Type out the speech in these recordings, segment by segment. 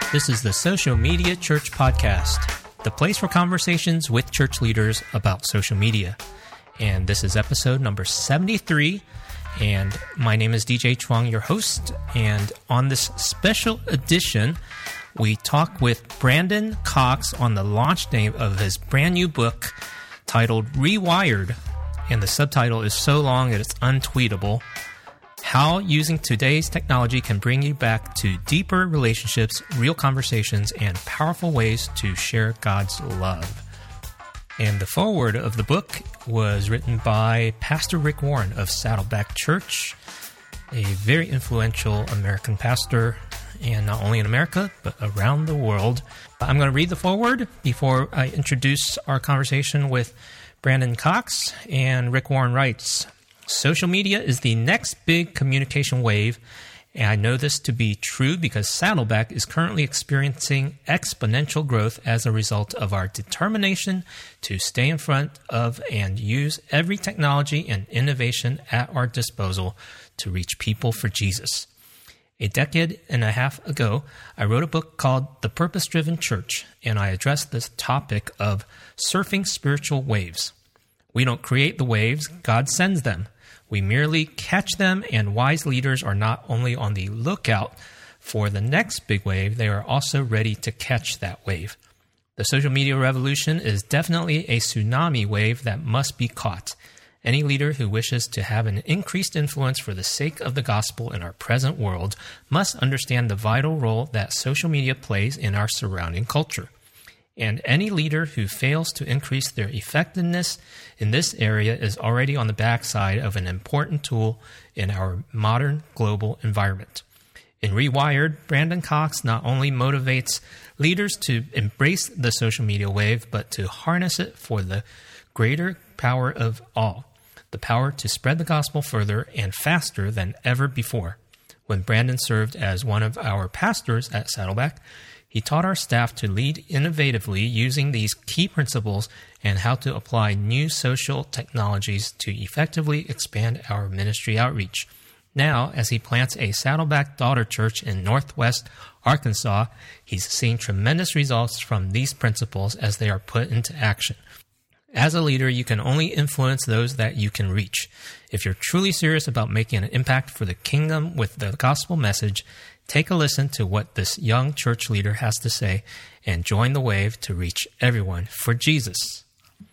This is the Social Media Church Podcast, the place for conversations with church leaders about social media. And this is episode number 73. And my name is DJ Chuang, your host. And on this special edition, we talk with Brandon Cox on the launch day of his brand new book titled Rewired. And the subtitle is so long that it's untweetable. How using today's technology can bring you back to deeper relationships, real conversations, and powerful ways to share God's love. And the foreword of the book was written by Pastor Rick Warren of Saddleback Church, a very influential American pastor, and not only in America, but around the world. I'm going to read the foreword before I introduce our conversation with Brandon Cox. And Rick Warren writes, "Social media is the next big communication wave, and I know this to be true because Saddleback is currently experiencing exponential growth as a result of our determination to stay in front of and use every technology and innovation at our disposal to reach people for Jesus. A decade and a half ago, I wrote a book called The Purpose-Driven Church, and I addressed this topic of surfing spiritual waves. We don't create the waves, God sends them. We merely catch them, and wise leaders are not only on the lookout for the next big wave, they are also ready to catch that wave. The social media revolution is definitely a tsunami wave that must be caught. Any leader who wishes to have an increased influence for the sake of the gospel in our present world must understand the vital role that social media plays in our surrounding culture. And any leader who fails to increase their effectiveness in this area is already on the backside of an important tool in our modern global environment." In Rewired, Brandon Cox not only motivates leaders to embrace the social media wave, but to harness it for the greater power of all, the power to spread the gospel further and faster than ever before. When Brandon served as one of our pastors at Saddleback, he taught our staff to lead innovatively using these key principles and how to apply new social technologies to effectively expand our ministry outreach. Now, as he plants a Saddleback daughter church in Northwest Arkansas, he's seeing tremendous results from these principles as they are put into action. As a leader, you can only influence those that you can reach. If you're truly serious about making an impact for the kingdom with the gospel message, take a listen to what this young church leader has to say and join the wave to reach everyone for Jesus.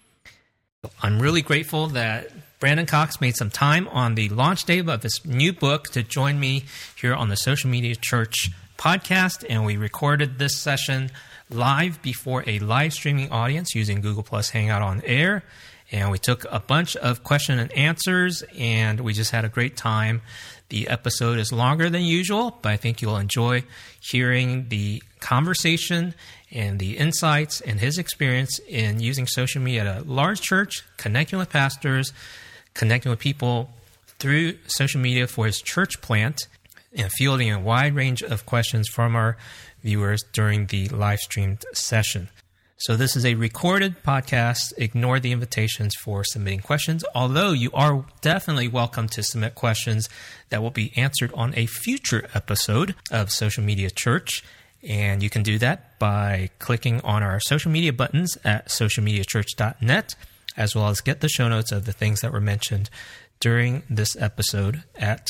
I'm really grateful that Brandon Cox made some time on the launch day of his new book to join me here on the Social Media Church podcast, and we recorded this session live before a live streaming audience using Google Plus Hangout on Air. And we took a bunch of question and answers, and we just had a great time. The episode is longer than usual, but I think you'll enjoy hearing the conversation and the insights and his experience in using social media at a large church, connecting with pastors, connecting with people through social media for his church plant, and fielding a wide range of questions from our viewers during the live streamed session. So this is a recorded podcast. Ignore the invitations for submitting questions, although you are definitely welcome to submit questions that will be answered on a future episode of Social Media Church. And you can do that by clicking on our social media buttons at socialmediachurch.net, as well as get the show notes of the things that were mentioned during this episode at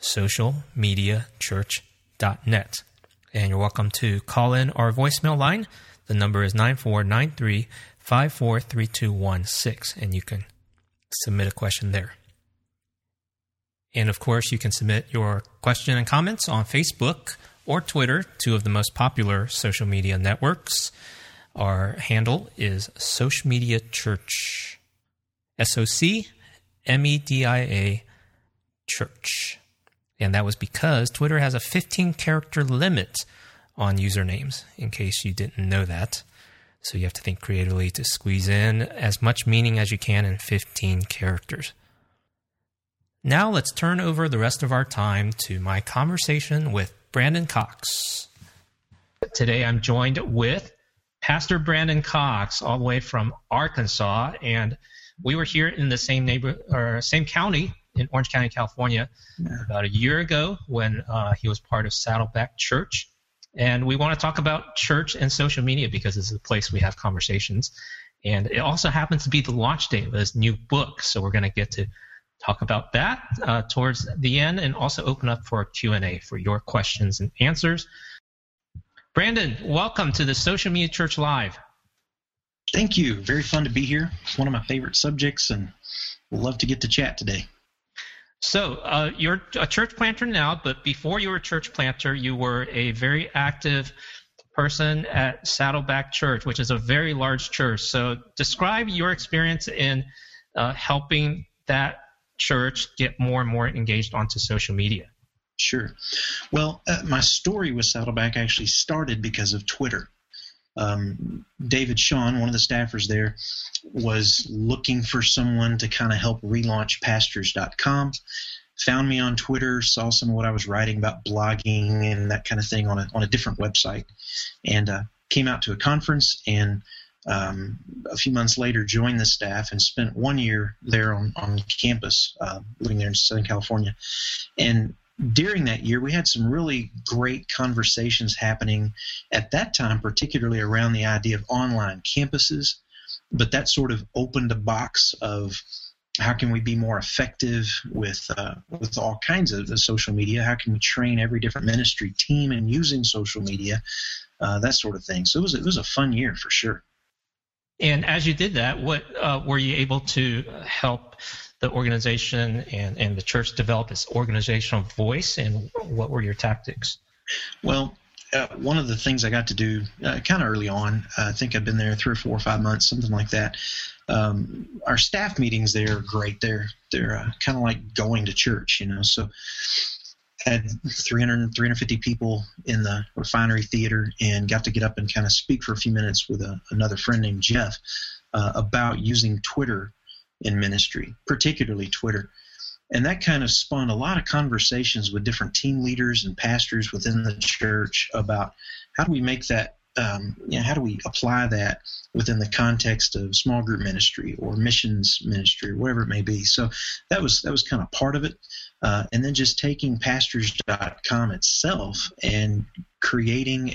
socialmediachurch.net. And you're welcome to call in our voicemail line. The number is 9493-543216, and you can submit a question there. And of course, you can submit your question and comments on Facebook or Twitter, two of the most popular social media networks. Our handle is Social Media Church, SOCMEDIA Church. And that was because Twitter has a 15-character limit on usernames, in case you didn't know that. So you have to think creatively to squeeze in as much meaning as you can in 15 characters. Now let's turn over the rest of our time to my conversation with Brandon Cox. Today I'm joined with Pastor Brandon Cox, all the way from Arkansas, and we were here in the same same county in Orange County, California, about a year ago when he was part of Saddleback Church. And we want to talk about church and social media because it's a place we have conversations. And it also happens to be the launch date of this new book. So we're going to get to talk about that towards the end and also open up for a Q&A for your questions and answers. Brandon, welcome to the Social Media Church Live. Thank you. Very fun to be here. It's one of my favorite subjects, and we'll love to get to chat today. So you're a church planter now, but before you were a church planter, you were a very active person at Saddleback Church, which is a very large church. So describe your experience in helping that church get more and more engaged onto social media. Sure. Well, my story with Saddleback actually started because of Twitter. David Sean, one of the staffers there, was looking for someone to kind of help relaunch pastors.com, found me on Twitter, saw some of what I was writing about blogging and that kind of thing on a different website, and came out to a conference and a few months later joined the staff and spent 1 year there on campus, living there in Southern California. And during that year, we had some really great conversations happening at that time, particularly around the idea of online campuses. But that sort of opened a box of how can we be more effective with all kinds of social media? How can we train every different ministry team in using social media? That sort of thing. So it was a fun year for sure. And as you did that, what were you able to help the organization and the church develop its organizational voice, and what were your tactics? Well, one of the things I got to do kind of early on, I think I've been there 3 or 4 or 5 months, something like that. Our staff meetings there are great. They're kind of like going to church, you know. So I had 350 people in the Refinery Theater and got to get up and kind of speak for a few minutes with another friend named Jeff about using Twitter in ministry, particularly Twitter. And that kind of spawned a lot of conversations with different team leaders and pastors within the church about how do we make that, how do we apply that within the context of small group ministry or missions ministry or whatever it may be. So that was kind of part of it. And then just taking pastors.com itself and creating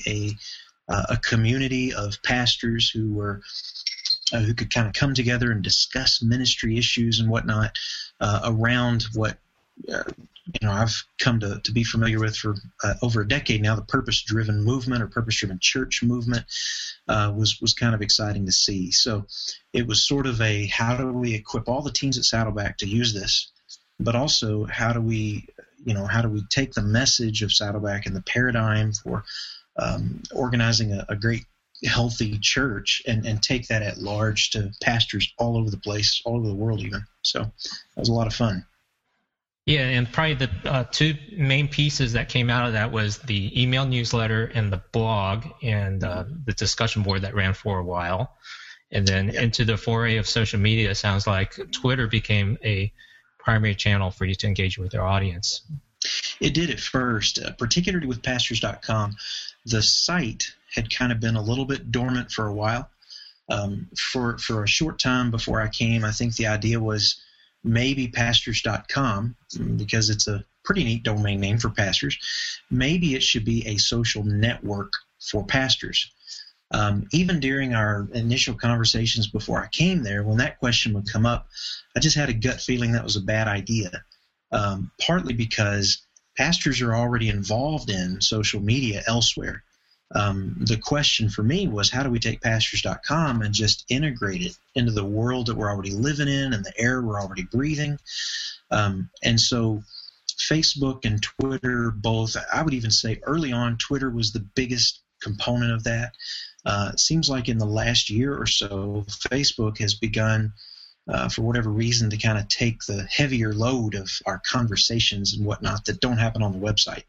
a community of pastors who could kind of come together and discuss ministry issues and whatnot around what I've come to be familiar with for over a decade now. The purpose-driven movement or purpose-driven church movement was kind of exciting to see. So it was sort of a how do we equip all the teams at Saddleback to use this, but also how do we take the message of Saddleback and the paradigm for organizing a great healthy church and take that at large to pastors all over the place, all over the world even. So that was a lot of fun. Yeah, and probably the two main pieces that came out of that was the email newsletter and the blog and the discussion board that ran for a while. And then into the foray of social media, it sounds like Twitter became a primary channel for you to engage with your audience. It did at first, particularly with pastors.com. The site had kind of been a little bit dormant for a while. For a short time before I came, I think the idea was maybe pastors.com, because it's a pretty neat domain name for pastors, maybe it should be a social network for pastors. Even during our initial conversations before I came there, when that question would come up, I just had a gut feeling that was a bad idea, partly because pastors are already involved in social media elsewhere. The question for me was, how do we take pastors.com and just integrate it into the world that we're already living in and the air we're already breathing? And so Facebook and Twitter both, I would even say early on, Twitter was the biggest component of that. It seems like in the last year or so, Facebook has begun, for whatever reason, to kind of take the heavier load of our conversations and whatnot that don't happen on the website.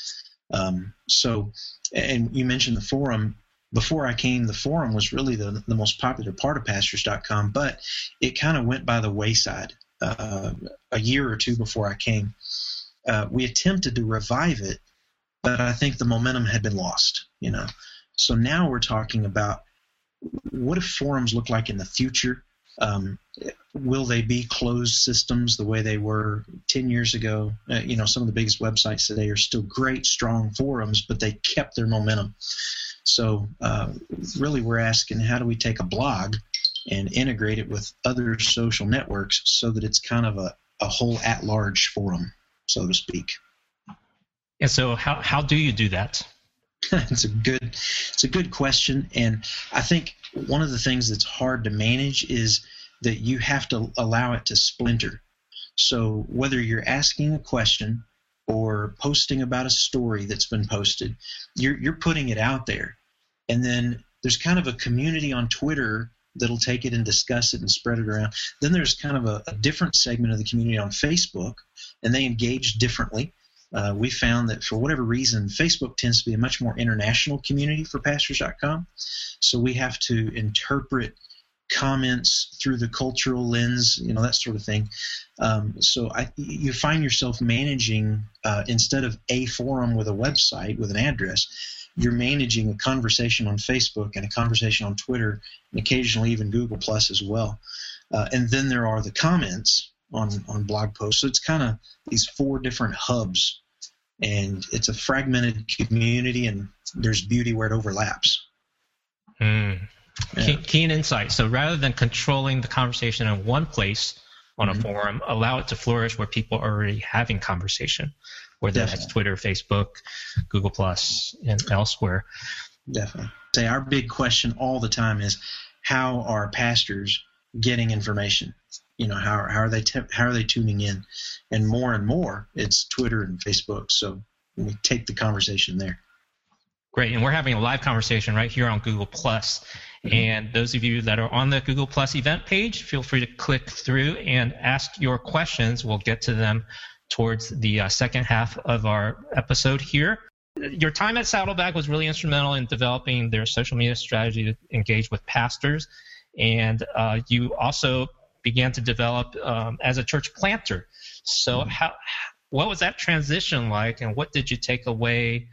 And you mentioned the forum. Before I came, the forum was really the most popular part of pastors.com, but it kind of went by the wayside a year or two before I came. We attempted to revive it, but I think the momentum had been lost, you know. So now we're talking about what if forums look like in the future, Will they be closed systems the way they were 10 years ago? Some of the biggest websites today are still great, strong forums, but they kept their momentum. So really we're asking, how do we take a blog and integrate it with other social networks so that it's kind of a whole at-large forum, so to speak? And so how do you do that? It's a good question. And I think one of the things that's hard to manage is that you have to allow it to splinter. So whether you're asking a question or posting about a story that's been posted, you're putting it out there. And then there's kind of a community on Twitter that'll take it and discuss it and spread it around. Then there's kind of a different segment of the community on Facebook, and they engage differently. We found that for whatever reason, Facebook tends to be a much more international community for pastors.com. So we have to interpret comments through the cultural lens, that sort of thing. So you find yourself managing, instead of a forum with a website with an address, you're managing a conversation on Facebook and a conversation on Twitter and occasionally even Google Plus as well. And then there are the comments on blog posts. So it's kind of these 4 different hubs, and it's a fragmented community, and there's beauty where it overlaps. Yeah. Keen insight. So rather than controlling the conversation in one place on a forum, allow it to flourish where people are already having conversation, whether that's Twitter, Facebook, Google Plus, and elsewhere. Definitely. Say our big question all the time is, how are pastors getting information? How are they tuning in? And more, it's Twitter and Facebook. So we take the conversation there. Great, and we're having a live conversation right here on Google Plus. And those of you that are on the Google Plus event page, feel free to click through and ask your questions. We'll get to them towards the second half of our episode here. Your time at Saddleback was really instrumental in developing their social media strategy to engage with pastors. And you also began to develop as a church planter. So what was that transition like, and what did you take away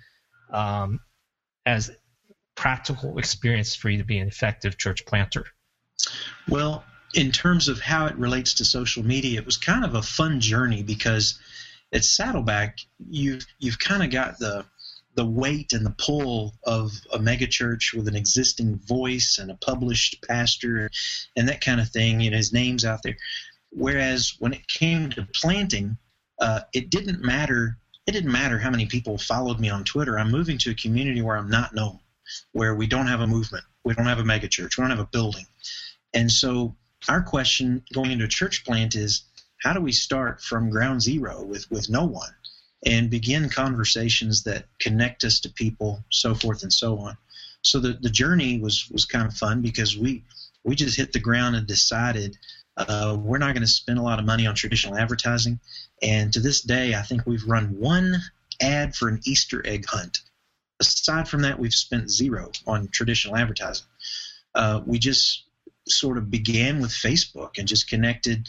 as practical experience for you to be an effective church planter? Well, in terms of how it relates to social media, it was kind of a fun journey, because at Saddleback, you've kind of got the weight and the pull of a megachurch with an existing voice and a published pastor and that kind of thing. His name's out there. Whereas when it came to planting, it didn't matter. It didn't matter how many people followed me on Twitter. I'm moving to a community where I'm not known, where we don't have a movement, we don't have a megachurch, we don't have a building. And so our question going into a church plant is, how do we start from ground zero with no one and begin conversations that connect us to people, so forth and so on? So the journey was kind of fun, because we just hit the ground and decided we're not going to spend a lot of money on traditional advertising. And to this day, I think we've run one ad for an Easter egg hunt. Aside from that, we've spent zero on traditional advertising. We just sort of began with Facebook and just connected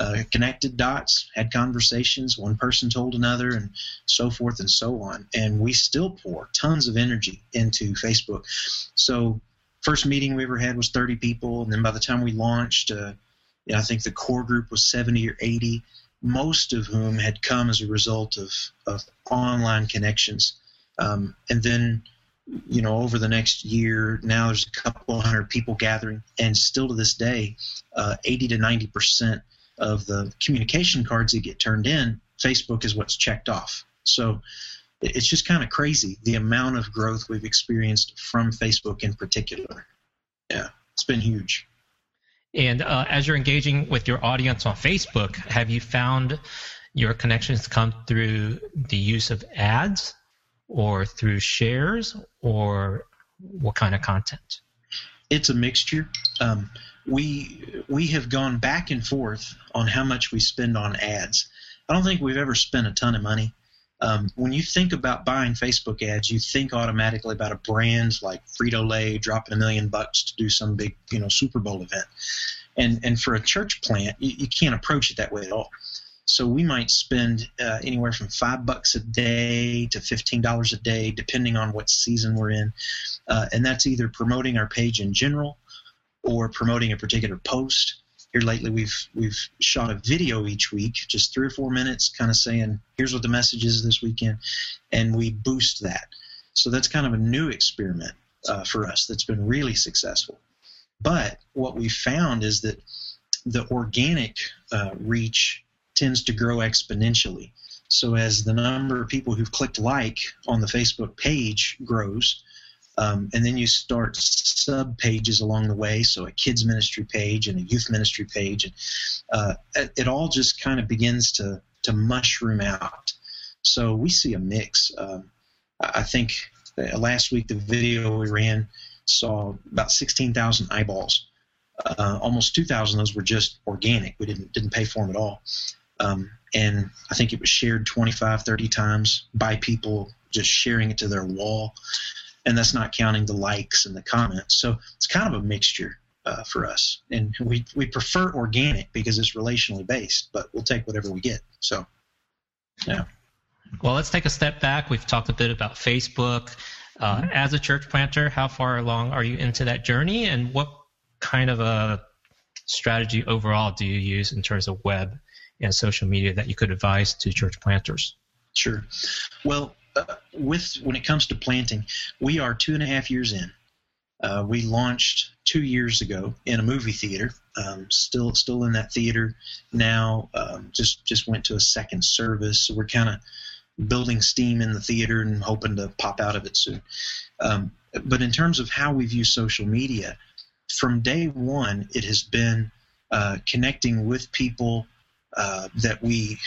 dots, had conversations, one person told another, and so forth and so on. And we still pour tons of energy into Facebook. So first meeting we ever had was 30 people, and then by the time we launched, I think the core group was 70 or 80, most of whom had come as a result of online connections. And then, over the next year, now there's a couple hundred people gathering, and still to this day, 80 to 90% of the communication cards that get turned in, Facebook is what's checked off. So it's just kind of crazy, the amount of growth we've experienced from Facebook in particular. Yeah, it's been huge. And as you're engaging with your audience on Facebook, have you found your connections come through the use of ads or through shares, or what kind of content? It's a mixture. We have gone back and forth on how much we spend on ads. I don't think we've ever spent a ton of money. When you think about buying Facebook ads, you think automatically about a brand like Frito-Lay dropping $1 million to do some big, Super Bowl event. And for a church plant, you can't approach it that way at all. So we might spend anywhere from $5 a day to $15 a day, depending on what season we're in. And that's either promoting our page in general or promoting a particular post. here lately we've shot a video each week, just 3 or 4 minutes, kind of saying, here's what the message is this weekend, and we boost that. So that's kind of a new experiment for us that's been really successful. But what we found is that the organic reach tends to grow exponentially. So as the number of people who've clicked like on the Facebook page grows, and then you start sub-pages along the way, so a kids ministry page and a youth ministry page, and it all just kind of begins to mushroom out. So we see a mix. I think last week the video we ran saw about 16,000 eyeballs. Almost 2,000 of those were just organic. We didn't pay for them at all. And I think it was shared 25, 30 times by people just sharing it to their wall. And that's not counting the likes and the comments. So it's kind of a mixture for us. And we prefer organic because it's relationally based, but we'll take whatever we get. So, yeah. Well, let's take a step back. We've talked a bit about Facebook. As a church planter, how far along are you into that journey? And what kind of a strategy overall do you use in terms of web and social media that you could advise to church planters? Sure. Well, when it comes to planting, we are 2.5 years in. We launched 2 years ago in a movie theater. Still in that theater now. Just went to a second service, so we're kind of building steam in the theater and hoping to pop out of it soon. But in terms of how we've used social media, from day one, it has been connecting with people that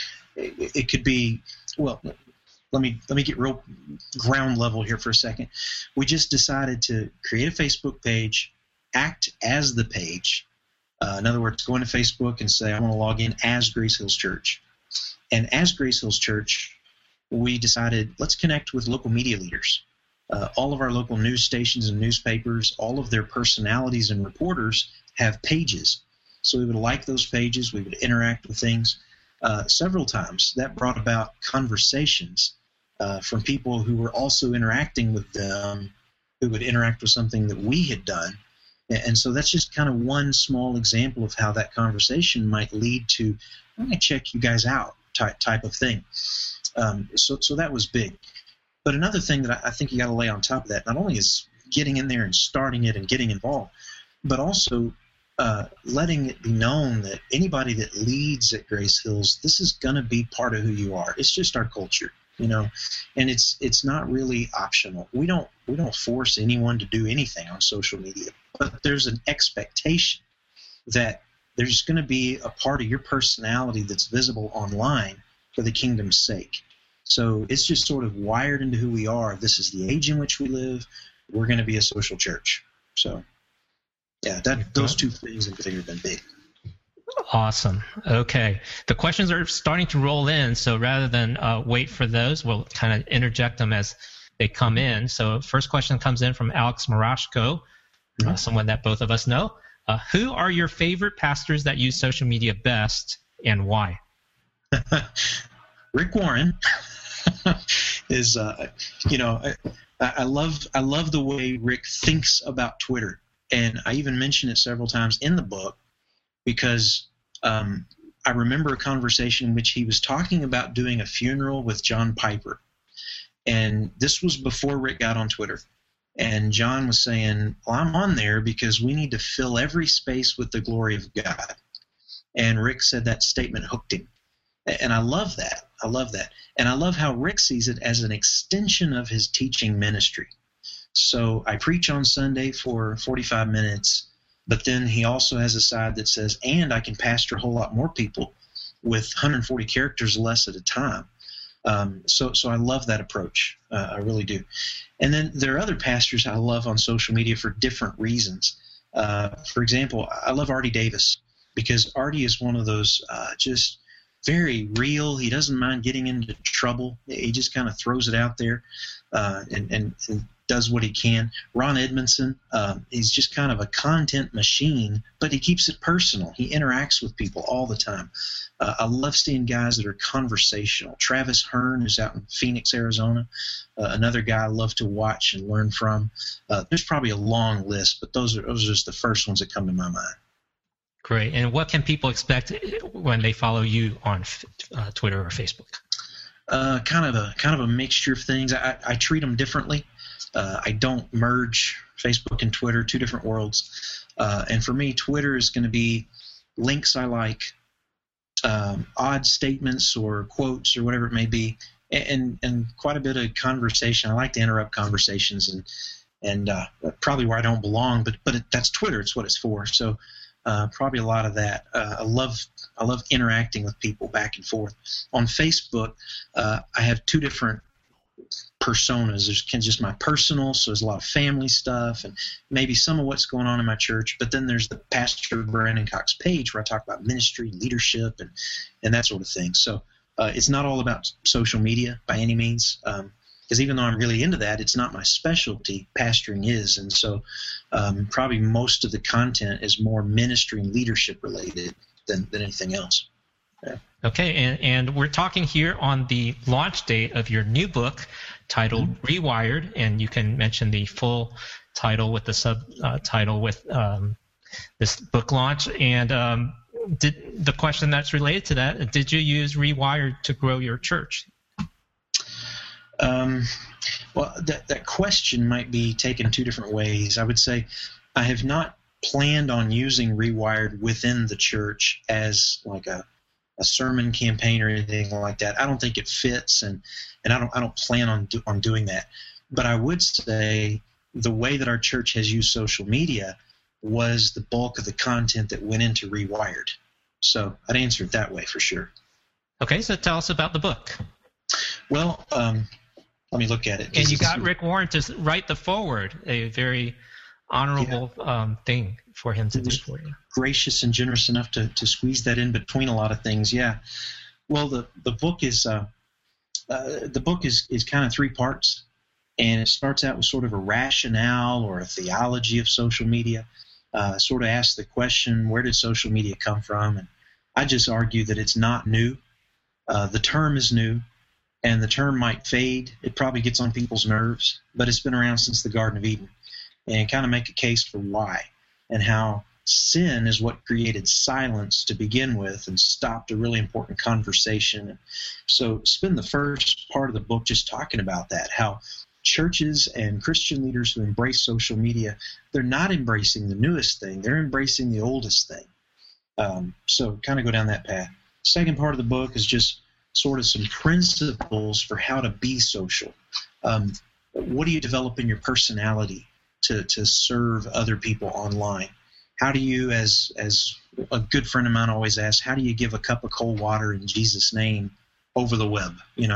it could be, well, let me get real ground level here for a second. We just decided to create a Facebook page, act as the page. In other words, go into Facebook and say, I want to log in as Grace Hills Church. And as Grace Hills Church, we decided, let's connect with local media leaders. All of our local news stations and newspapers, all of their personalities and reporters have pages. So we would like those pages. We would interact with things. Several times that brought about conversations from people who were also interacting with them, who would interact with something that we had done. And so that's just kind of one small example of how that conversation might lead to, I'm going to check you guys out type of thing. So that was big. But another thing that I think you got to lay on top of that, not only is getting in there and starting it and getting involved, but also letting it be known that anybody that leads at Grace Hills, this is going to be part of who you are. It's just our culture, and it's not really optional. We don't force anyone to do anything on social media, but there's an expectation that there's going to be a part of your personality that's visible online for the kingdom's sake. So it's just sort of wired into who we are. This is the age in which we live. We're going to be a social church. So, yeah, those two things in particular have been big. Awesome. Okay. The questions are starting to roll in, so rather than wait for those, we'll kind of interject them as they come in. So first question comes in from Alex Marashko, someone that both of us know. Who are your favorite pastors that use social media best, and why? Rick Warren is, I love the way Rick thinks about Twitter. And I even mention it several times in the book because I remember a conversation in which he was talking about doing a funeral with John Piper. And this was before Rick got on Twitter. And John was saying, well, I'm on there because we need to fill every space with the glory of God. And Rick said that statement hooked him. And I love that. And I love how Rick sees it as an extension of his teaching ministry. So I preach on Sunday for 45 minutes, but then he also has a side that says, and I can pastor a whole lot more people with 140 characters less at a time. So I love that approach. I really do. And then there are other pastors I love on social media for different reasons. For example, I love Artie Davis because Artie is one of those just very real. He doesn't mind getting into trouble. He just kind of throws it out there and does what he can. Ron Edmondson, he's just kind of a content machine, but he keeps it personal. He interacts with people all the time. I love seeing guys that are conversational. Travis Hearn, who's out in Phoenix, Arizona, another guy I love to watch and learn from. There's probably a long list, but those are just the first ones that come to my mind. Great. And what can people expect when they follow you on Twitter or Facebook? Kind of a mixture of things. I treat them differently. I don't merge Facebook and Twitter, two different worlds. And for me, Twitter is going to be links I like, odd statements or quotes or whatever it may be, and quite a bit of conversation. I like to interrupt conversations and probably where I don't belong, but that's Twitter. It's what it's for. So probably a lot of that. I love interacting with people back and forth. On Facebook, I have two different personas. There's just my personal, so there's a lot of family stuff and maybe some of what's going on in my church. But then there's the Pastor Brandon Cox page where I talk about ministry, leadership, and that sort of thing. So it's not all about social media by any means, because even though I'm really into that, it's not my specialty. Pastoring is, and so probably most of the content is more ministry and leadership related than anything else. Yeah. Okay, and we're talking here on the launch date of your new book titled Rewired, and you can mention the full title with the subtitle with this book launch. And the question that's related to that, did you use Rewired to grow your church? Well, that question might be taken two different ways. I would say I have not planned on using Rewired within the church as like a sermon campaign or anything like that. I don't think it fits, and I don't plan on doing that. But I would say the way that our church has used social media was the bulk of the content that went into Rewired. So I'd answer it that way for sure. Okay, so tell us about the book. Well, let me look at it. And you got Rick Warren to write the foreword, a very honorable thing for him to do for you. Gracious and generous enough to squeeze that in between a lot of things. Yeah. Well, the book is kind of three parts, and it starts out with sort of a rationale or a theology of social media. Sort of asks the question, where did social media come from? And I just argue that it's not new. The term is new, and the term might fade. It probably gets on people's nerves, but it's been around since the Garden of Eden, and kind of make a case for why and how sin is what created silence to begin with and stopped a really important conversation. So spend the first part of the book just talking about that, how churches and Christian leaders who embrace social media, they're not embracing the newest thing. They're embracing the oldest thing. So kind of go down that path. Second part of the book is just sort of some principles for how to be social. What do you develop in your personality to serve other people online? How do you, as a good friend of mine always asks, how do you give a cup of cold water in Jesus' name over the web?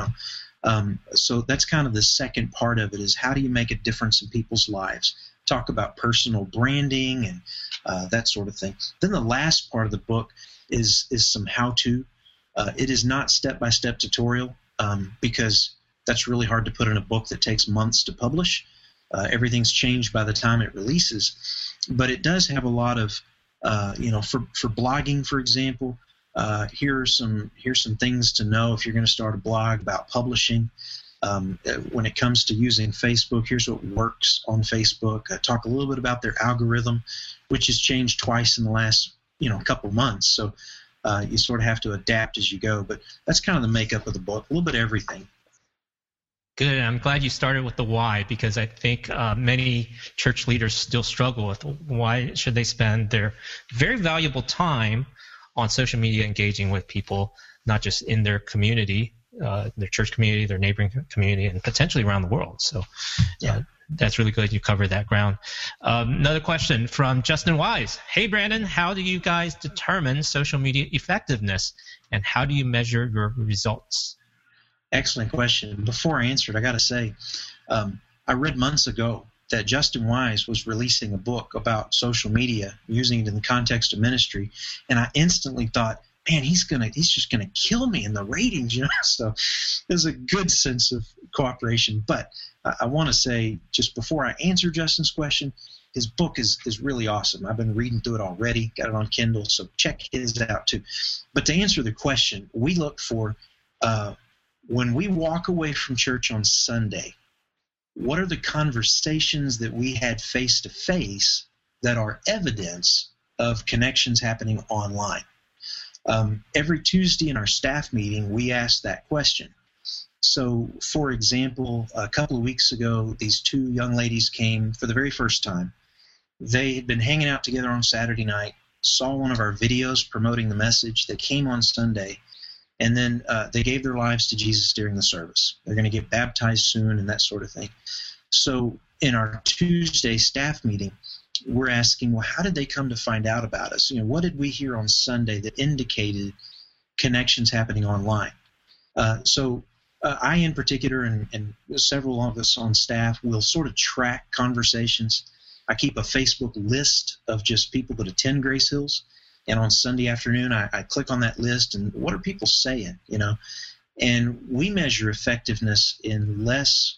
So that's kind of the second part of it, is how do you make a difference in people's lives? Talk about personal branding and that sort of thing. Then the last part of the book is some how-to. It is not step-by-step tutorial because that's really hard to put in a book that takes months to publish. Everything's changed by the time it releases. But it does have a lot of, for blogging, for example, here's some things to know if you're going to start a blog about publishing. When it comes to using Facebook, here's what works on Facebook. Talk a little bit about their algorithm, which has changed twice in the last couple months. So you sort of have to adapt as you go. But that's kind of the makeup of the book, a little bit of everything. Good. I'm glad you started with the why, because I think many church leaders still struggle with why should they spend their very valuable time on social media engaging with people, not just in their community, their church community, their neighboring community, and potentially around the world. So that's really good. You covered that ground. Another question from Justin Wise. Hey, Brandon, how do you guys determine social media effectiveness, and how do you measure your results? Excellent question. Before I answer it, I got to say, I read months ago that Justin Wise was releasing a book about social media, using it in the context of ministry, and I instantly thought, man, he's just gonna kill me in the ratings, So there's a good sense of cooperation. But I want to say, just before I answer Justin's question, his book is really awesome. I've been reading through it already, got it on Kindle, so check his out too. But to answer the question, we look for when we walk away from church on Sunday, what are the conversations that we had face-to-face that are evidence of connections happening online. Every Tuesday in our staff meeting, we ask that question. So, for example, a couple of weeks ago, these two young ladies came for the very first time. They had been hanging out together on Saturday night, saw one of our videos promoting the message. They came on Sunday, and then they gave their lives to Jesus during the service. They're going to get baptized soon and that sort of thing. So in our Tuesday staff meeting, we're asking, well, how did they come to find out about us? What did we hear on Sunday that indicated connections happening online? So I, in particular, and several of us on staff will sort of track conversations. I keep a Facebook list of just people that attend Grace Hills, and on Sunday afternoon, I click on that list, and what are people saying? And we measure effectiveness in less.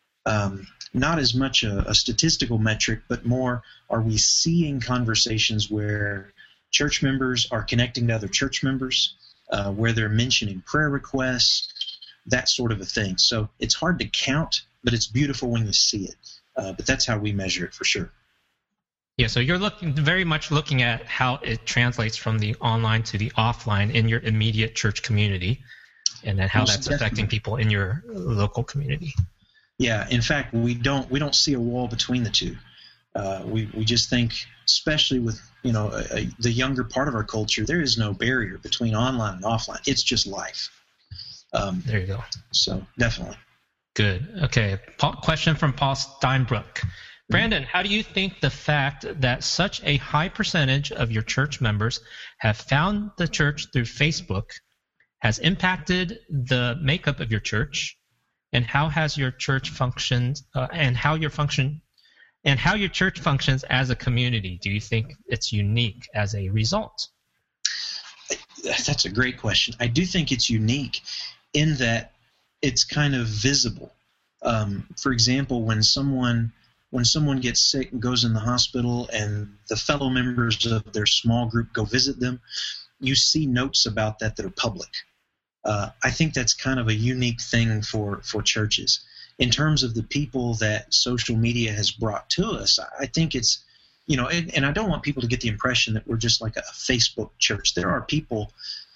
Not as much a statistical metric, but more, are we seeing conversations where church members are connecting to other church members, where they're mentioning prayer requests, that sort of a thing. So it's hard to count, but it's beautiful when you see it. But that's how we measure it for sure. Yeah, so you're very much looking at how it translates from the online to the offline in your immediate church community, and then how that's affecting people in your local community. Yeah, in fact, we don't see a wall between the two. We just think, especially with the younger part of our culture, there is no barrier between online and offline. It's just life. There you go. So definitely. Good. Okay. Question from Paul Steinbrook. Brandon, how do you think the fact that such a high percentage of your church members have found the church through Facebook has impacted the makeup of your church? And how has your church functioned, and how your church functions as a community? Do you think it's unique as a result? That's a great question. I do think it's unique in that it's kind of visible. For example, when someone gets sick and goes in the hospital, and the fellow members of their small group go visit them, you see notes about that are public. I think that's kind of a unique thing for churches. In terms of the people that social media has brought to us, I think it's, and I don't want people to get the impression that we're just like a Facebook church. There are people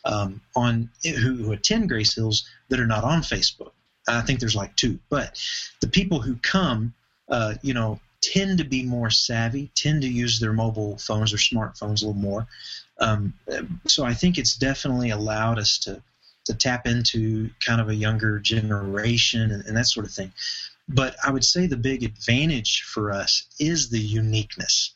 who attend Grace Hills that are not on Facebook. I think there's like two. But the people who come, tend to be more savvy, tend to use their mobile phones or smartphones a little more. So I think it's definitely allowed us to tap into kind of a younger generation and that sort of thing. But I would say the big advantage for us is the uniqueness.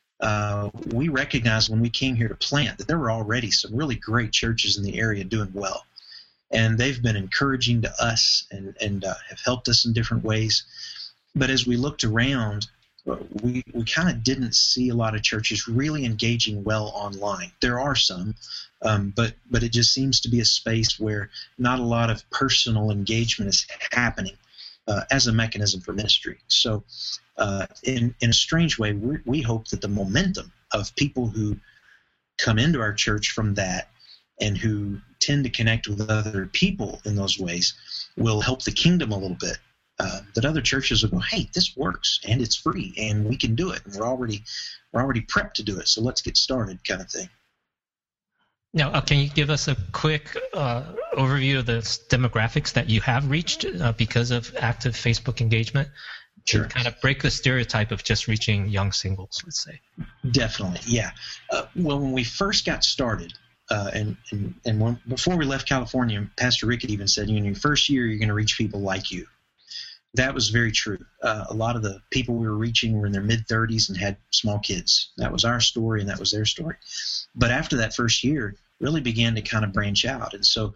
We recognized when we came here to plant that there were already some really great churches in the area doing well. And they've been encouraging to us and have helped us in different ways. But as we looked around, we kind of didn't see a lot of churches really engaging well online. There are some, but it just seems to be a space where not a lot of personal engagement is happening as a mechanism for ministry. So in a strange way, we hope that the momentum of people who come into our church from that and who tend to connect with other people in those ways will help the kingdom a little bit. That other churches will go, hey, this works and it's free and we can do it, and we're already prepped to do it, so let's get started, kind of thing. Now, can you give us a quick overview of the demographics that you have reached because of active Facebook engagement? Sure. To kind of break the stereotype of just reaching young singles, let's say. Definitely, yeah. Well, when we first got started, before we left California, Pastor Rick had even said, in your first year, you're going to reach people like you. That was very true. A lot of the people we were reaching were in their mid-30s and had small kids. That was our story, and that was their story. But after that first year, really began to kind of branch out. And so,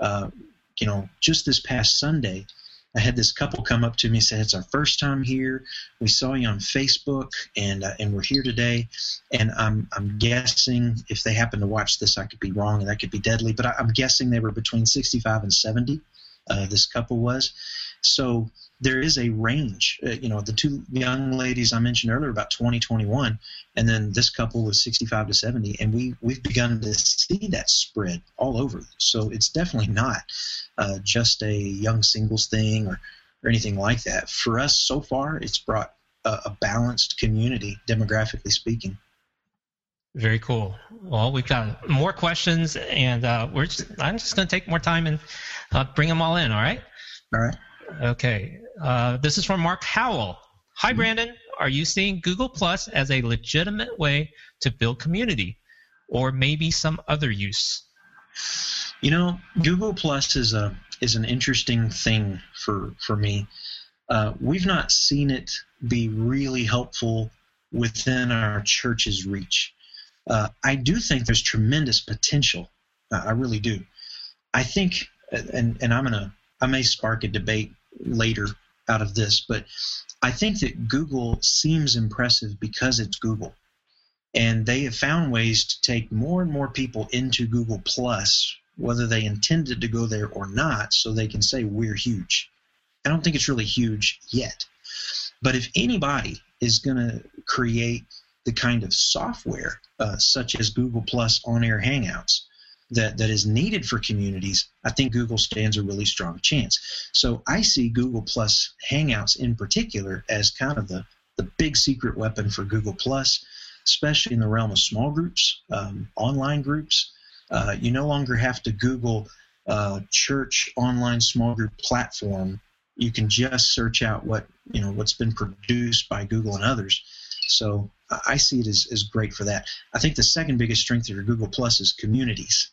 just this past Sunday, I had this couple come up to me and say, it's our first time here. We saw you on Facebook, and we're here today. And I'm guessing, if they happen to watch this, I could be wrong, and that could be deadly, but I'm guessing they were between 65 and 70, this couple was. So there is a range. The two young ladies I mentioned earlier, about 20, 21, and then this couple was 65 to 70, and we've begun to see that spread all over. So it's definitely not just a young singles thing or anything like that. For us, so far, it's brought a balanced community, demographically speaking. Very cool. Well, we've got more questions, and I'm just going to take more time and bring them all in, all right? All right. Okay. This is from Mark Howell. Hi, Brandon. Are you seeing Google Plus as a legitimate way to build community, or maybe some other use? Google Plus is an interesting thing for me. We've not seen it be really helpful within our church's reach. I do think there's tremendous potential. I really do. I think, and I may spark a debate later out of this, but I think that Google seems impressive because it's Google. And they have found ways to take more and more people into Google Plus, whether they intended to go there or not, so they can say we're huge. I don't think it's really huge yet. But if anybody is going to create the kind of software such as Google Plus on-air Hangouts that is needed for communities, I think Google stands a really strong chance. So I see Google Plus Hangouts in particular as kind of the big secret weapon for Google Plus, especially in the realm of small groups, online groups. You no longer have to Google church online small group platform. You can just search out what's been produced by Google and others. So I see it as great for that. I think the second biggest strength of Google Plus is communities,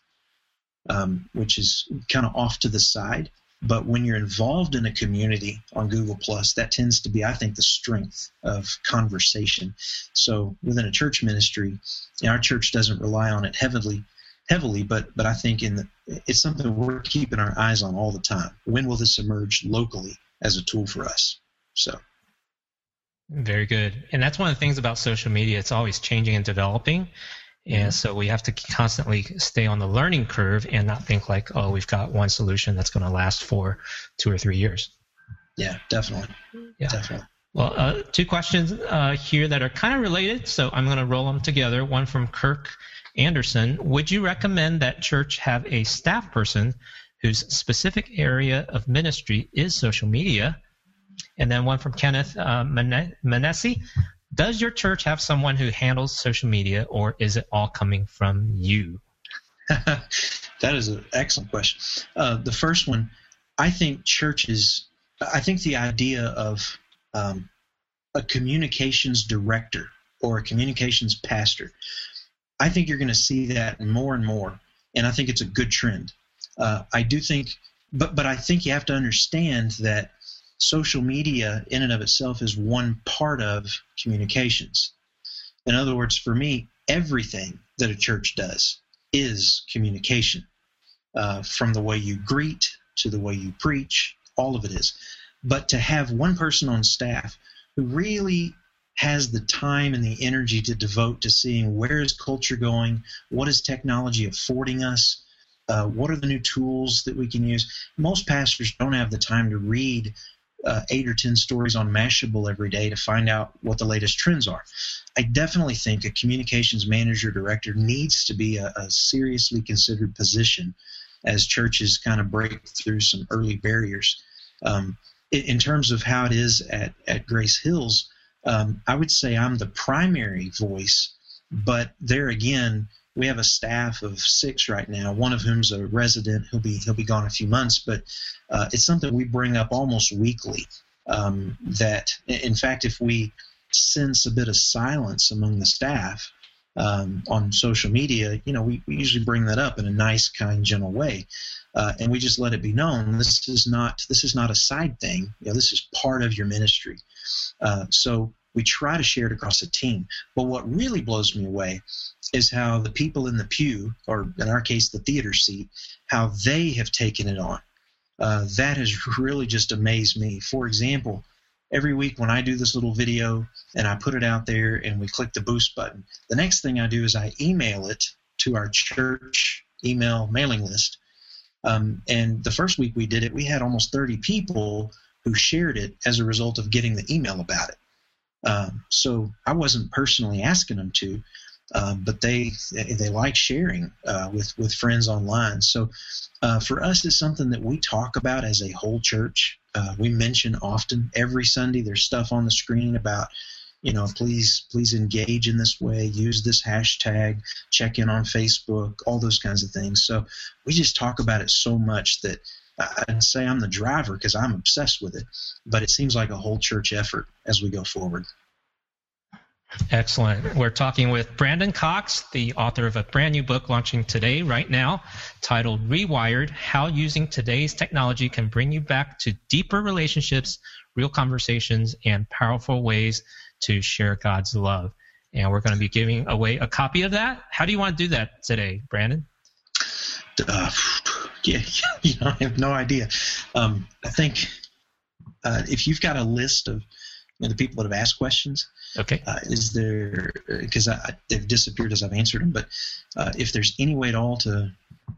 which is kind of off to the side. But when you're involved in a community on Google Plus, that tends to be, I think, the strength of conversation. So within a church ministry, our church doesn't rely on it heavily, but I think it's something we're keeping our eyes on all the time. When will this emerge locally as a tool for us? So. Very good. And that's one of the things about social media. It's always changing and developing. And so we have to constantly stay on the learning curve and not think like, oh, we've got one solution that's going to last for 2 or 3 years. Yeah, definitely. Yeah. Definitely. Well, 2 questions here that are kind of related, so I'm going to roll them together. One from Kirk Anderson. Would you recommend that church have a staff person whose specific area of ministry is social media? And then one from Kenneth Manesi. Does your church have someone who handles social media, or is it all coming from you? That is an excellent question. The first one, I think the idea of a communications director or a communications pastor, I think you're going to see that more and more, and I think it's a good trend. I do think, but I think you have to understand that social media in and of itself is one part of communications. In other words, for me, everything that a church does is communication. From the way you greet to the way you preach, all of it is. But to have one person on staff who really has the time and the energy to devote to seeing where is culture going, what is technology affording us, what are the new tools that we can use. Most pastors don't have the time to read 8 or 10 stories on Mashable every day to find out what the latest trends are. I definitely think a communications manager director needs to be a seriously considered position as churches kind of break through some early barriers. In terms of how it is at Grace Hills, I would say I'm the primary voice, but there again, we have a staff of 6 right now, one of whom's a resident. He'll be gone a few months, but it's something we bring up almost weekly. That, in fact, if we sense a bit of silence among the staff on social media, we usually bring that up in a nice, kind, gentle way, and we just let it be known this is not a side thing. This is part of your ministry. So we try to share it across a team. But what really blows me away is how the people in the pew, or in our case, the theater seat, how they have taken it on. That has really just amazed me. For example, every week when I do this little video and I put it out there and we click the boost button, the next thing I do is I email it to our church email mailing list. And the first week we did it, we had almost 30 people who shared it as a result of getting the email about it. So I wasn't personally asking them to, but they like sharing with friends online. So for us, it's something that we talk about as a whole church. We mention often every Sunday. There's stuff on the screen about please engage in this way, use this hashtag, check in on Facebook, all those kinds of things. So we just talk about it so much that I'd say I'm the driver because I'm obsessed with it, but it seems like a whole church effort as we go forward. Excellent. We're talking with Brandon Cox, the author of a brand new book launching today, right now, titled Rewired: How Using Today's Technology Can Bring You Back to Deeper Relationships, Real Conversations, and Powerful Ways to Share God's Love. And we're going to be giving away a copy of that. How do you want to do that today, Brandon? Yeah, I have no idea. I think if you've got a list of the people that have asked questions, okay, is there, because they've disappeared as I've answered them, but if there's any way at all to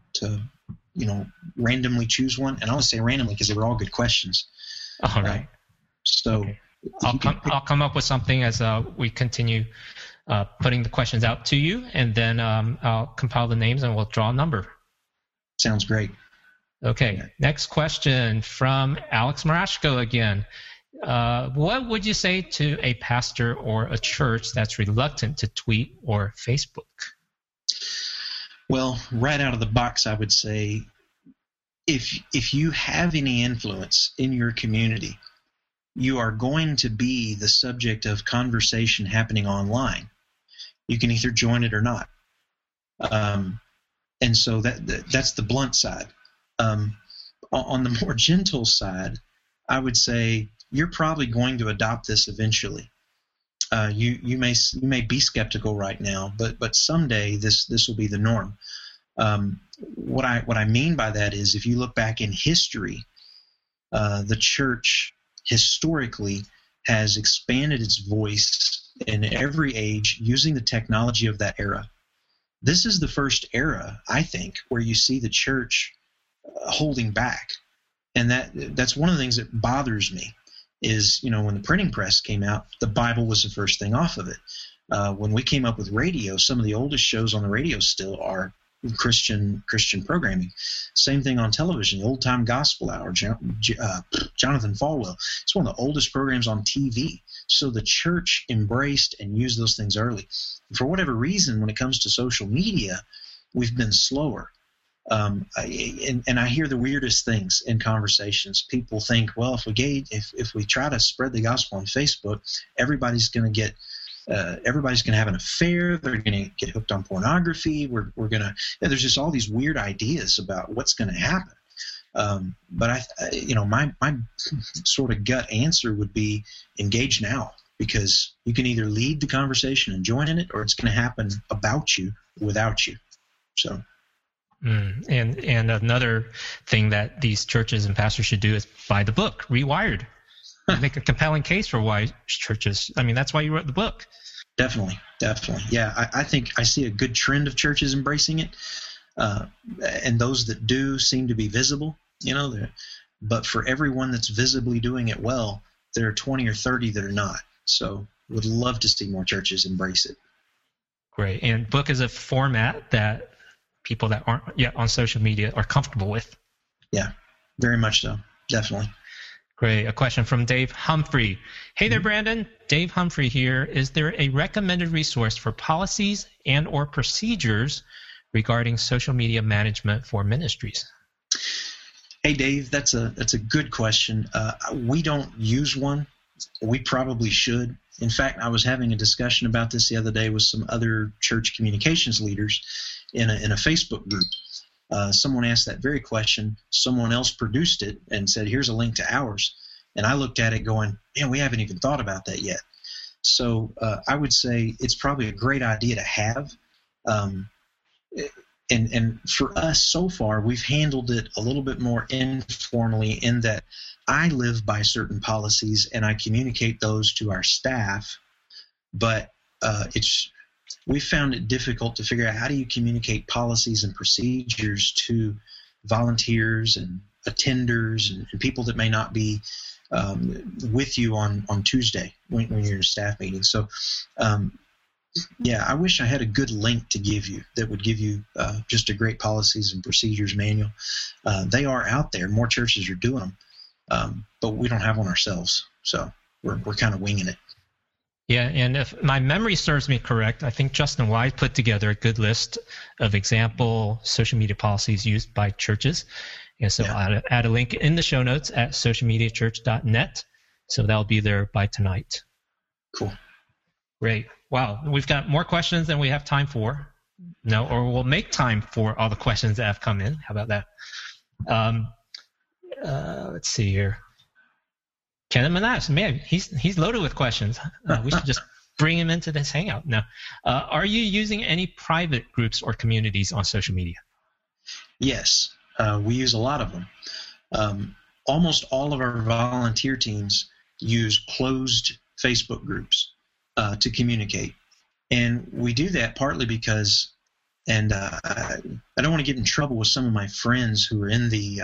randomly choose one, and I always say randomly because they were all good questions. All right. So okay. I'll come up with something as we continue putting the questions out to you, and then I'll compile the names and we'll draw a number. Sounds great. Okay. Next question from Alex Marashko again. What would you say to a pastor or a church that's reluctant to tweet or Facebook? Well, right out of the box, I would say if you have any influence in your community, you are going to be the subject of conversation happening online. You can either join it or not. And so that's the blunt side. On the more gentle side, I would say you're probably going to adopt this eventually. You may be skeptical right now, but someday this will be the norm. What I mean by that is, if you look back in history, the church historically has expanded its voice in every age using the technology of that era. This is the first era, I think, where you see the church holding back. And that's one of the things that bothers me is, when the printing press came out, the Bible was the first thing off of it. When we came up with radio, some of the oldest shows on the radio still are Christian programming. Same thing on television, the Old Time Gospel Hour, Jonathan Falwell. It's one of the oldest programs on TV. So the church embraced and used those things early. And for whatever reason, when it comes to social media, we've been slower. And I hear the weirdest things in conversations. People think, well, if we try to spread the gospel on Facebook, everybody's going to have an affair. They're going to get hooked on pornography. There's just all these weird ideas about what's going to happen. But my sort of gut answer would be engage now, because you can either lead the conversation and join in it, or it's going to happen about you without you. So. And another thing that these churches and pastors should do is buy the book, Rewired. Make a compelling case for why churches. I mean, that's why you wrote the book. Definitely. Yeah, I think I see a good trend of churches embracing it, and those that do seem to be visible. But for everyone that's visibly doing it well, there are 20 or 30 that are not. So, would love to see more churches embrace it. Great. And book is a format that people that aren't yet on social media are comfortable with. Yeah, very much so. Definitely. Great. A question from Dave Humphrey. Hey there, Brandon. Dave Humphrey here. Is there a recommended resource for policies and or procedures regarding social media management for ministries? Hey, Dave, that's a good question. We don't use one. We probably should. In fact, I was having a discussion about this the other day with some other church communications leaders in a Facebook group. Someone asked that very question. Someone else produced it and said, here's a link to ours. And I looked at it going, man, we haven't even thought about that yet. So I would say it's probably a great idea to have. And for us so far, we've handled it a little bit more informally in that I live by certain policies and I communicate those to our staff. But we found it difficult to figure out how do you communicate policies and procedures to volunteers and attenders and people that may not be with you on Tuesday when you're in a staff meeting. So, yeah, I wish I had a good link to give you that would give you just a great policies and procedures manual. They are out there. More churches are doing them, but we don't have one ourselves. So we're kind of winging it. Yeah, and if my memory serves me correct, I think Justin Wise put together a good list of example social media policies used by churches. And so I'll add a link in the show notes at socialmediachurch.net. So that'll be there by tonight. Cool. Great. Wow. We've got more questions than we have time for. No, or we'll make time for all the questions that have come in. How about that? Let's see here. Kenneth Manass, man, he's loaded with questions. We should just bring him into this hangout. Now, are you using any private groups or communities on social media? Yes, we use a lot of them. Almost all of our volunteer teams use closed Facebook groups to communicate. And we do that partly because, and I don't want to get in trouble with some of my friends who are in the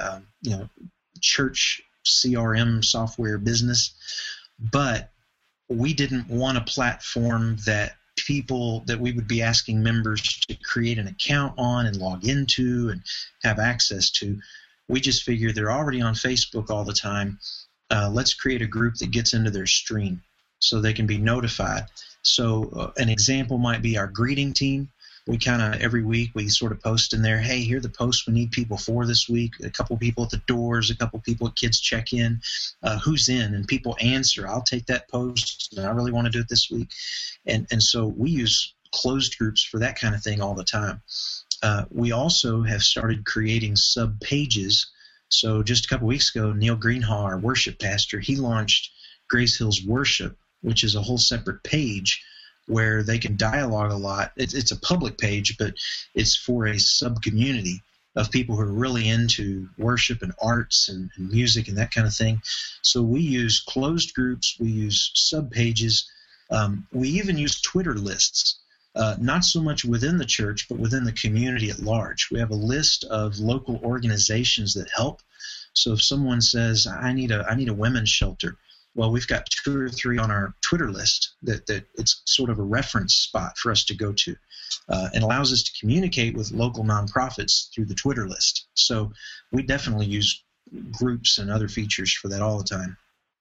church CRM software business, but we didn't want a platform that we would be asking members to create an account on and log into and have access to. We just figured they're already on Facebook all the time. Let's create a group that gets into their stream so they can be notified. So an example might be our greeting team. We kind of every week we sort of post in there, hey, here are the posts we need people for this week. A couple people at the doors, a couple people at kids check in, who's in, and people answer. I'll take that post, and I really want to do it this week. And so we use closed groups for that kind of thing all the time. We also have started creating sub pages. So just a couple weeks ago, Neil Greenhaw, our worship pastor, he launched Grace Hills Worship, which is a whole separate page where they can dialogue a lot. It's a public page, but it's for a sub-community of people who are really into worship and arts and music and that kind of thing. So we use closed groups. We use sub-pages. We even use Twitter lists, not so much within the church, but within the community at large. We have a list of local organizations that help. So if someone says, I need a women's shelter, well, we've got 2 or 3 on our Twitter list that it's sort of a reference spot for us to go to, and allows us to communicate with local nonprofits through the Twitter list. So we definitely use groups and other features for that all the time.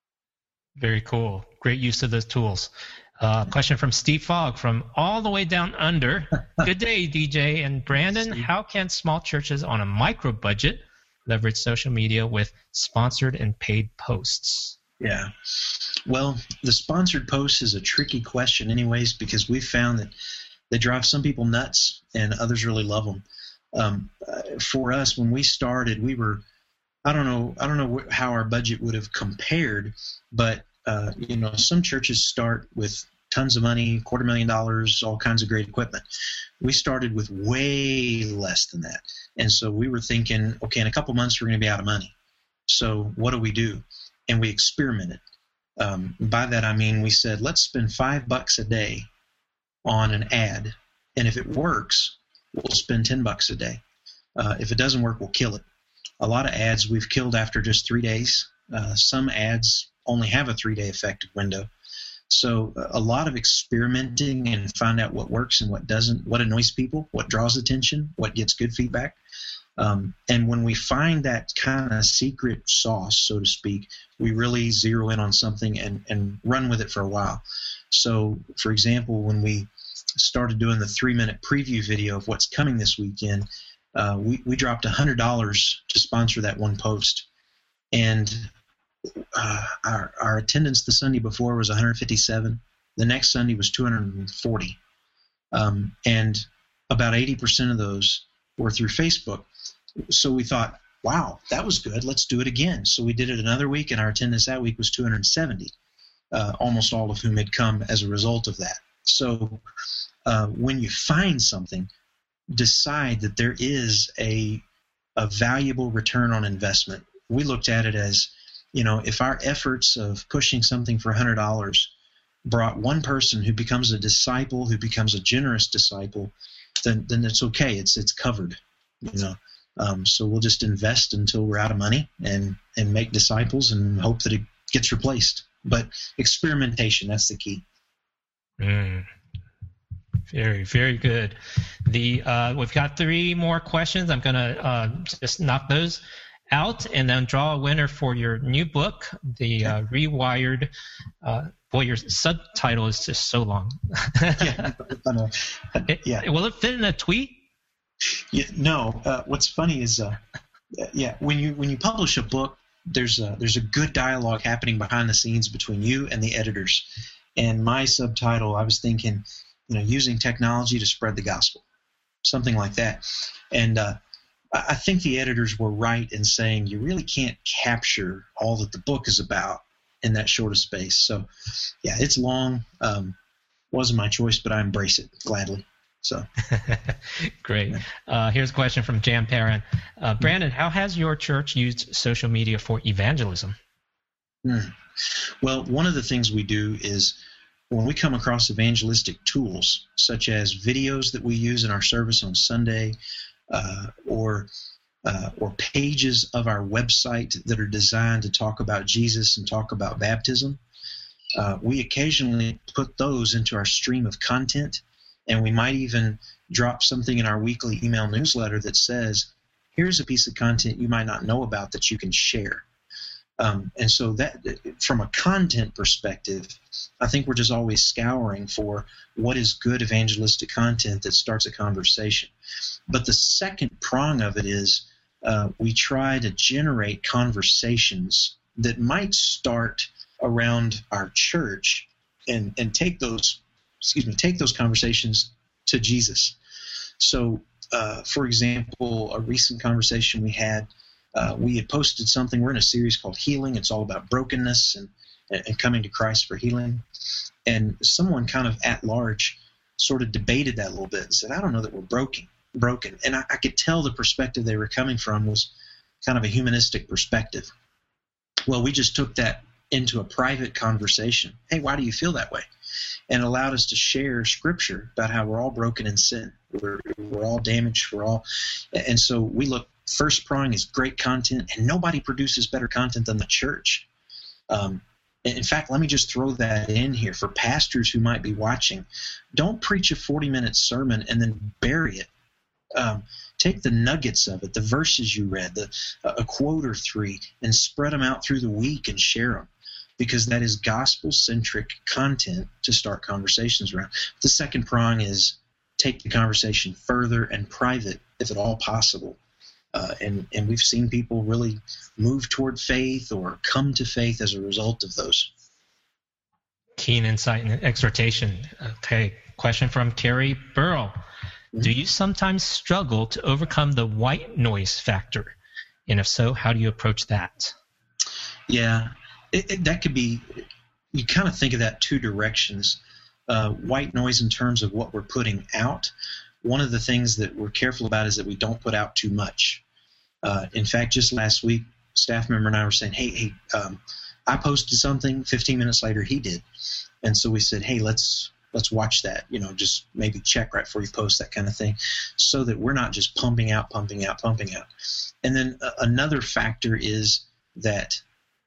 Very cool. Great use of those tools. Question from Steve Fogg from all the way down under. Good day, DJ and Brandon. How can small churches on a micro budget leverage social media with sponsored and paid posts? Yeah. Well, the sponsored post is a tricky question anyways, because we've found that they drive some people nuts and others really love them. For us, when we started, we were, I don't know how our budget would have compared, but some churches start with tons of money, $250,000, all kinds of great equipment. We started with way less than that. And so we were thinking, okay, in a couple months, we're going to be out of money. So what do? And we experimented. By that I mean we said, let's spend $5 a day on an ad, and if it works, we'll spend $10 a day. If it doesn't work, we'll kill it. A lot of ads we've killed after just 3 days. Some ads only have a 3-day effective window. So a lot of experimenting and find out what works and what doesn't, what annoys people, what draws attention, what gets good feedback. And when we find that kind of secret sauce, so to speak, we really zero in on something and run with it for a while. So, for example, when we started doing the 3-minute preview video of what's coming this weekend, we dropped $100 to sponsor that one post. And our attendance the Sunday before was 157. The next Sunday was 240. And about 80% of those were through Facebook. So we thought, wow, that was good. Let's do it again. So we did it another week, and our attendance that week was 270, almost all of whom had come as a result of that. So when you find something, decide that there is a valuable return on investment. We looked at it as, if our efforts of pushing something for $100 brought one person who becomes a disciple, who becomes a generous disciple, then it's okay. It's covered, So we'll just invest until we're out of money and make disciples and hope that it gets replaced. But experimentation, that's the key. Very, very good. We've got 3 more questions. I'm going to just knock those out, and then draw a winner for your new book, The Rewired. Boy, your subtitle is just so long. Yeah, I know. Yeah. Will it fit in a tweet? Yeah, no. What's funny is, when you publish a book, there's a good dialogue happening behind the scenes between you and the editors. And my subtitle, I was thinking, using technology to spread the gospel, something like that. And I think the editors were right in saying you really can't capture all that the book is about in that short of space. So, yeah, it's long. Wasn't my choice, but I embrace it gladly. So, great. Here's a question from Jan Perrin. Brandon, how has your church used social media for evangelism? Well, one of the things we do is when we come across evangelistic tools, such as videos that we use in our service on Sunday, or pages of our website that are designed to talk about Jesus and talk about baptism, we occasionally put those into our stream of content, and we might even drop something in our weekly email newsletter that says, here's a piece of content you might not know about that you can share. And so that, from a content perspective, I think we're just always scouring for what is good evangelistic content that starts a conversation. But the second prong of it is we try to generate conversations that might start around our church and take those conversations to Jesus. So, for example, a recent conversation we had, we had posted something. We're in a series called Healing. It's all about brokenness and coming to Christ for healing. And someone kind of at large sort of debated that a little bit and said, I don't know that we're broken. And I could tell the perspective they were coming from was kind of a humanistic perspective. Well, we just took that into a private conversation. Hey, why do you feel that way? And allowed us to share scripture about how we're all broken in sin. We're all damaged. And so we look, first prong is great content, and nobody produces better content than the church. In fact, let me just throw that in here for pastors who might be watching. Don't preach a 40-minute sermon and then bury it. Take the nuggets of it, the verses you read, a quote or three, and spread them out through the week and share them, because that is gospel-centric content to start conversations around. The second prong is take the conversation further and private, if at all possible. And we've seen people really move toward faith or come to faith as a result of those. Keen insight and exhortation. Okay, question from Carrie Burrell. Do you sometimes struggle to overcome the white noise factor? And if so, how do you approach that? Yeah, that could be, you kind of think of that two directions. White noise in terms of what we're putting out. One of the things that we're careful about is that we don't put out too much. In fact, just last week, a staff member and I were saying, hey, I posted something, 15 minutes later he did. And so we said, hey, let's watch that, just maybe check right before you post, that kind of thing, so that we're not just pumping out. And then another factor is that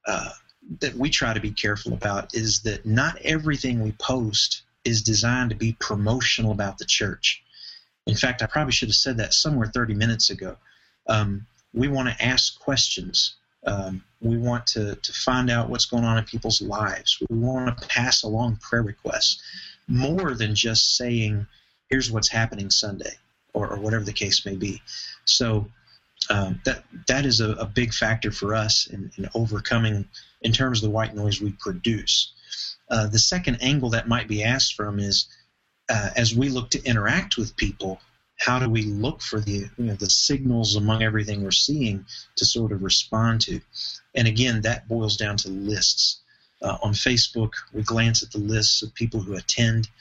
we try to be careful about is that not everything we post is designed to be promotional about the church. In fact, I probably should have said that somewhere 30 minutes ago. We want to ask questions. We want to find out what's going on in people's lives. We want to pass along prayer requests more than just saying, here's what's happening Sunday, or whatever the case may be. So that is a big factor for us in overcoming in terms of the white noise we produce. The second angle that might be asked from is, as we look to interact with people, how do we look for the signals among everything we're seeing to sort of respond to? And again, that boils down to lists. On Facebook, we glance at the lists of people who attend.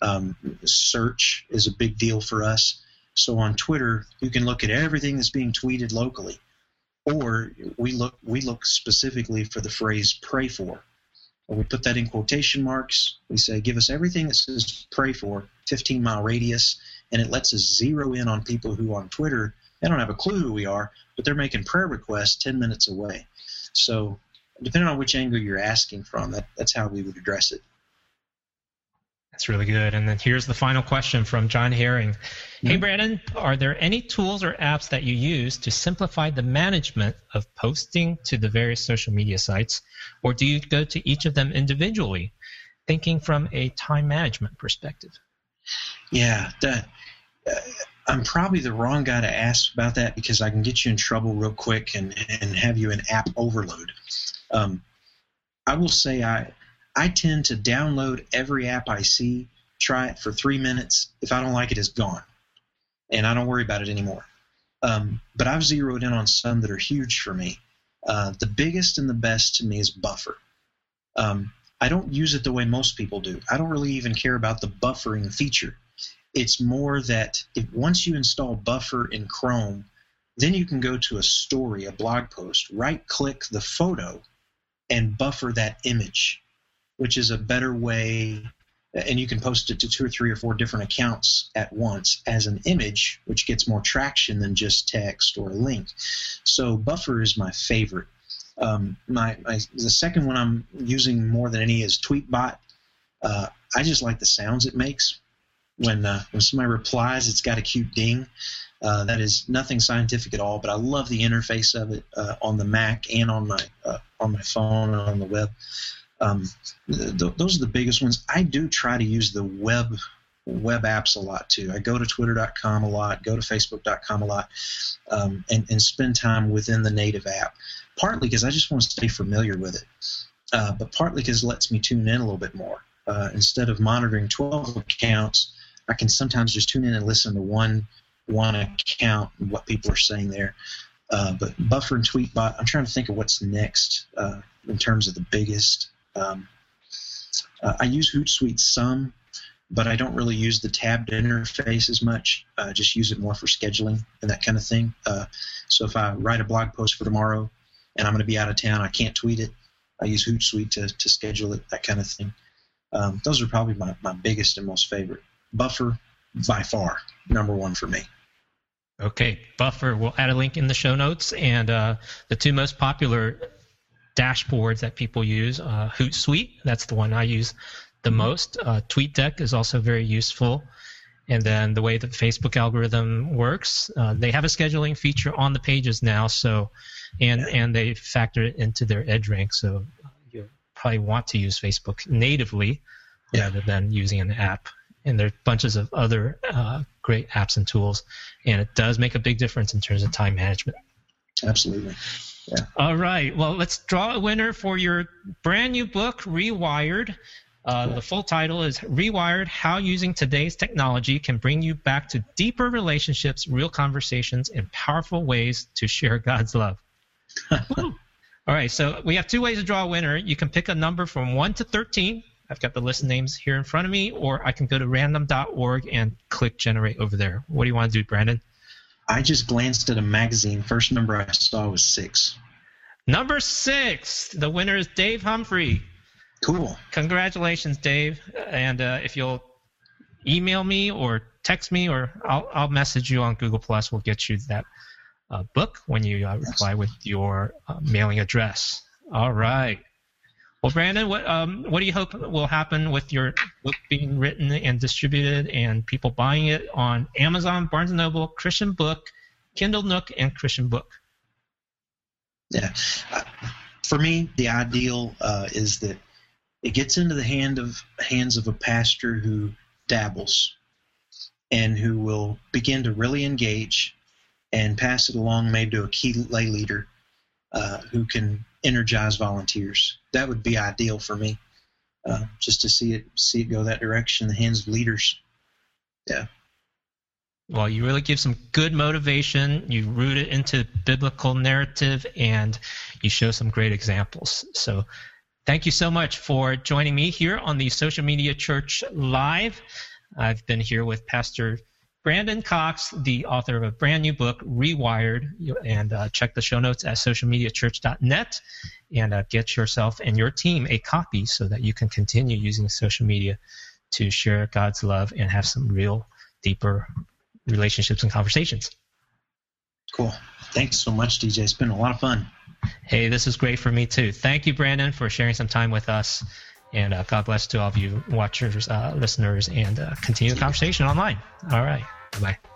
Search is a big deal for us. So on Twitter, you can look at everything that's being tweeted locally, or we look specifically for the phrase "pray for." Or we put that in quotation marks. We say, give us everything that says "pray for," 15-mile radius, and it lets us zero in on people who on Twitter, they don't have a clue who we are, but they're making prayer requests 10 minutes away. So depending on which angle you're asking from, that's how we would address it. That's really good. And then here's the final question from John Herring. Hey, Brandon, are there any tools or apps that you use to simplify the management of posting to the various social media sites, or do you go to each of them individually, thinking from a time management perspective? Yeah, I'm probably the wrong guy to ask about that because I can get you in trouble real quick and have you in app overload. I will say I tend to download every app I see, try it for 3 minutes. If I don't like it, it's gone, and I don't worry about it anymore. But I've zeroed in on some that are huge for me. The biggest and the best to me is Buffer. I don't use it the way most people do. I don't really even care about the buffering feature. It's more that once you install Buffer in Chrome, then you can go to a story, a blog post, right-click the photo, and buffer that image, which is a better way, and you can post it to 2 or 3 or 4 different accounts at once as an image, which gets more traction than just text or a link. So Buffer is my favorite. The second one I'm using more than any is Tweetbot. I just like the sounds it makes. When somebody replies, it's got a cute ding. That is nothing scientific at all, but I love the interface of it on the Mac and on my phone and on the web. Those are the biggest ones. I do try to use the web apps a lot too. I go to twitter.com a lot, go to facebook.com a lot, and spend time within the native app, partly because I just want to stay familiar with it, but partly because it lets me tune in a little bit more. Instead of monitoring 12 accounts, I can sometimes just tune in and listen to one account and what people are saying there. But Buffer and Tweetbot, I'm trying to think of what's next in terms of the biggest. I use Hootsuite some, but I don't really use the tabbed interface as much. I just use it more for scheduling and that kind of thing. So if I write a blog post for tomorrow and I'm going to be out of town, I can't tweet it, I use Hootsuite to schedule it, that kind of thing. Those are probably my biggest and most favorite. Buffer, by far, number one for me. Okay, Buffer. We'll add a link in the show notes. And the 2 most popular dashboards that people use, Hootsuite, that's the one I use the most. TweetDeck is also very useful. And then the way the Facebook algorithm works, they have a scheduling feature on the pages now, and they factor it into their EdgeRank. So you probably want to use Facebook natively rather than using an app. And there are bunches of other great apps and tools, and it does make a big difference in terms of time management. Absolutely. Yeah. All right. Well, let's draw a winner for your brand new book, Rewired. The full title is Rewired: How Using Today's Technology Can Bring You Back to Deeper Relationships, Real Conversations, and Powerful Ways to Share God's Love. All right. So we have 2 ways to draw a winner. You can pick a number from 1 to 13. I've got the list of names here in front of me, or I can go to random.org and click generate over there. What do you want to do, Brandon? I just glanced at a magazine. First number I saw was 6. Number 6. The winner is Dave Humphrey. Cool. Congratulations, Dave. And if you'll email me or text me, or I'll message you on Google+. We'll get you that book when you reply with your mailing address. All right. Well, Brandon, what do you hope will happen with your book being written and distributed and people buying it on Amazon, Barnes & Noble, Christian Book, Kindle Nook, and Christian Book? Yeah. For me, the ideal is that it gets into the hands of a pastor who dabbles and who will begin to really engage and pass it along maybe to a key lay leader who can energize volunteers. That would be ideal for me, just to see it go that direction in the hands of leaders. Yeah. Well, you really give some good motivation. You root it into biblical narrative, and you show some great examples. So thank you so much for joining me here on the Social Media Church Live. I've been here with Pastor Brandon Cox, the author of a brand new book, Rewired, and check the show notes at socialmediachurch.net and get yourself and your team a copy so that you can continue using social media to share God's love and have some real deeper relationships and conversations. Cool. Thanks so much, DJ. It's been a lot of fun. Hey, this is great for me too. Thank you, Brandon, for sharing some time with us. And God bless to all of you watchers, listeners, and continue the conversation online. All right. Bye-bye.